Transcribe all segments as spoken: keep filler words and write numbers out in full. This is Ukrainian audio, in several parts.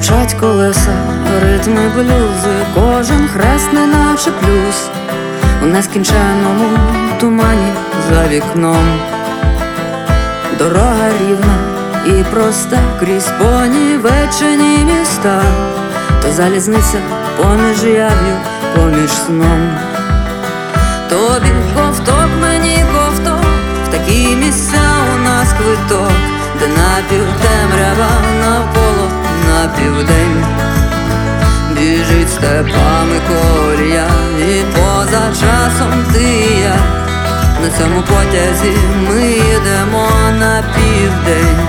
Стучать колеса, ритми блюзи, кожен хрест неначе плюс у нескінченому тумані за вікном. Дорога рівна і проста крізь понівечені міста, то залізниця поміж яв'ю, поміж сном. Тобі ковток, мені ковток, в такі місця у нас квиток, де напівтемрява навколо напівдень. Біжить степами колія, і поза часом ти і я. На цьому потязі ми йдемо на південь.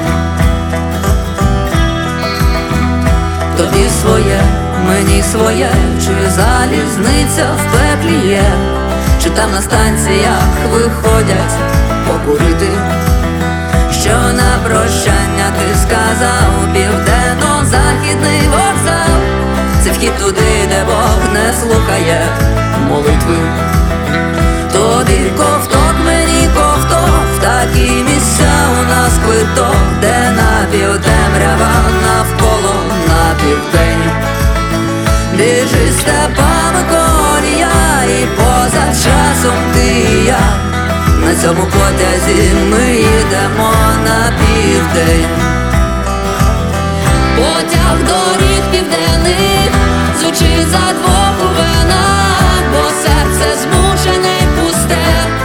Тобі своє, мені своє, чи залізниця в пеклі є, чи там на станціях виходять покурити. Що на прощання ти сказав, південно-західний вокзал, це вхід туди, де Бог не слухає молитви. Тобі ковток, мені ковток, в такі місця у нас квиток, де напівтемрява навколо напівдень. Біжить степами колія, і поза часом ти і я. На цьому потязі ми йдемо на південь. Потяг доріг південних звучить за двох у венах, бо серце змучене й пусте,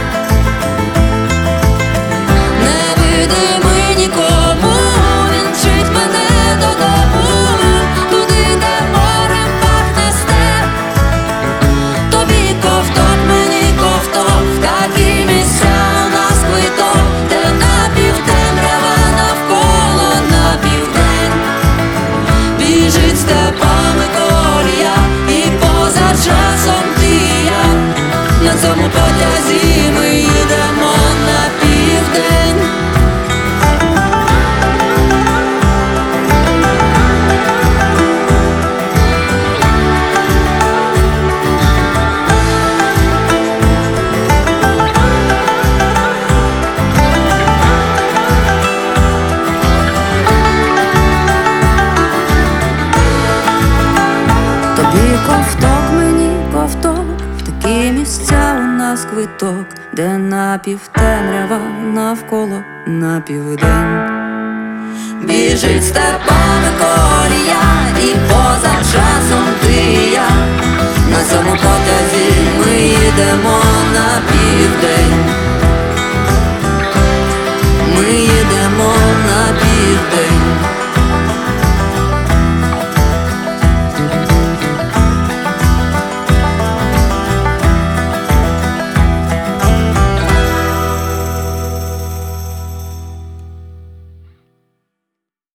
невидимий нікому, він вчить мене додому, туди, де морем пахне степ. Тобі ковток, мені ковток, в такі місця у нас квиток, де напівтемрява навколо напівдень. Біжить степами колія, і поза часом ти і я. На цьому потязі ми йдемо на південь. Тобі ковток, мені ковток, в такі місця у нас квиток, де напівтемрява навколо напівдень. Біжить степами колія, і поза часом ти і я. На цьому потязі